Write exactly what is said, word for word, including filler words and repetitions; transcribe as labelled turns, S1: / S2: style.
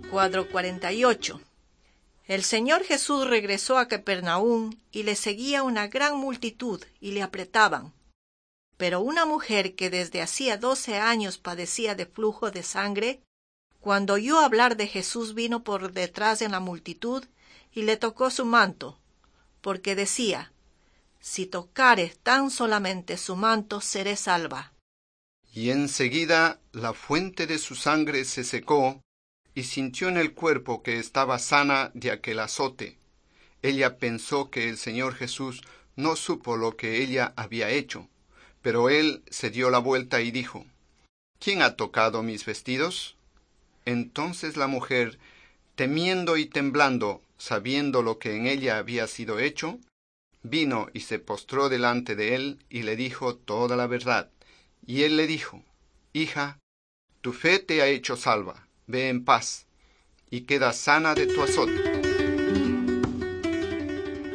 S1: Cuadro cuarenta y ocho. El Señor Jesús regresó a Capernaum y le seguía una gran multitud y le apretaban. Pero una mujer que desde hacía doce años padecía de flujo de sangre, cuando oyó hablar de Jesús vino por detrás de la multitud y le tocó su manto, porque decía: si tocare tan solamente su manto, seré salva.
S2: Y enseguida la fuente de su sangre se secó, y sintió en el cuerpo que estaba sana de aquel azote. Ella pensó que el Señor Jesús no supo lo que ella había hecho, pero él se dio la vuelta y dijo: ¿quién ha tocado mis vestidos? Entonces la mujer, temiendo y temblando, sabiendo lo que en ella había sido hecho, vino y se postró delante de él y le dijo toda la verdad. Y él le dijo: hija, tu fe te ha hecho salva, ve en paz, y queda sana de tu azote.